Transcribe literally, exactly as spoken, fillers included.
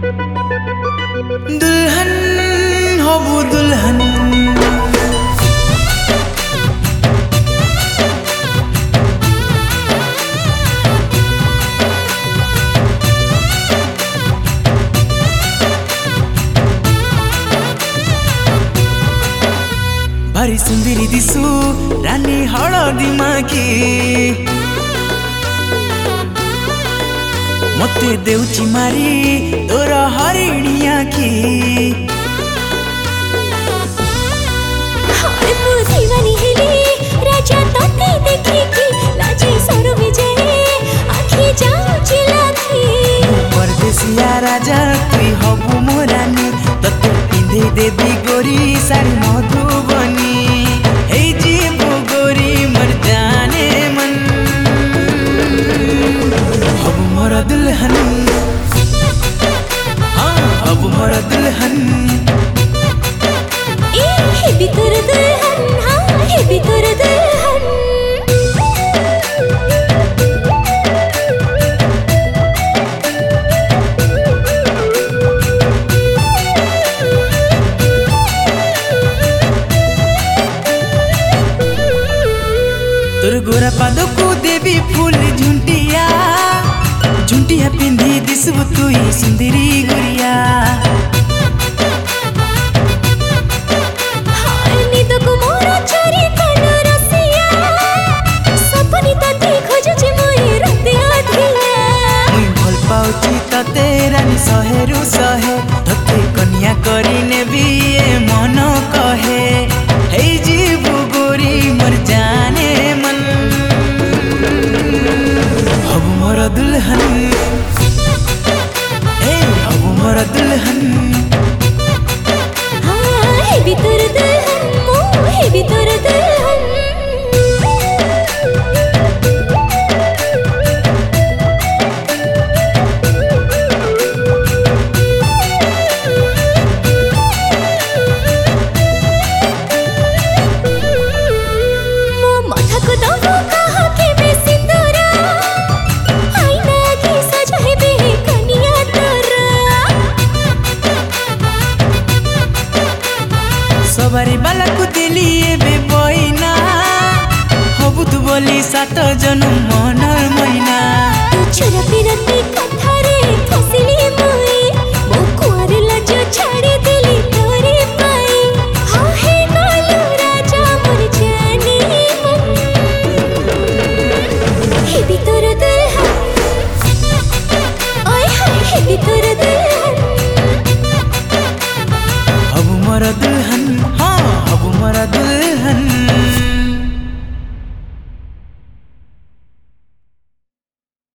दुल्हन हो वो दुल्हन, भारी सुंदरी दिसु रानी हळदी माकी, मते देउची मारी तोर हरिणिया की। हाय मु दीवानी हेली राजा तोते देखी की, लाजी सरो विजय आखी जाउची लाखी। परदेसिया राजा तुई हबु मोरानी, तते पिंधे देवी गोरी सारी मधुबनी। हे जीव गोरी मर जाने मन, हबु मोर दुल्हन, हाँ हबु मोर दुल्हन। ए हे भी तोर दुल्हन, हाँ हे भी तोर दुल्हन। तोर गोरा पादो को देवी फूल झुंटिया, झुंटिया पिंधी दिसबु तुई सुंदरी गुरिया। हाय निद को मोरा चोरी कनो रसिया, सपनी तते खोजुची मोई रते आधिया। मुई भल पाउची तते रानी सहेरु सहे, तते कन्या करी नेबी ए मन कहे। हे जीव गोरी मर जाने मन, हबु मोर दुल्हन, हे हबु मोर दुल्हन। हाँ हे भी तोर दुल्हन, मो हे भी तोर दुल्हन। मो माथा को दबो कहा के बे सिंदूरा, आईना की सजा है बे कनिया तोरा। सवारी बाला को दिली एबे बइना, हबु तु बोली सात जन्म मनर मैना। छुरा पिरती कथारे फसिली मुई, मो कुआर लाज छाड़ी दिली तोरे पाई। हाँ हे नालू राजा मोर जाने मन, हे भी तोर दुल्हन। ओए हाय हे भी तोर दुल्हन। हबु मोर दुल्हन, हाँ हबु मोर दुल्हन।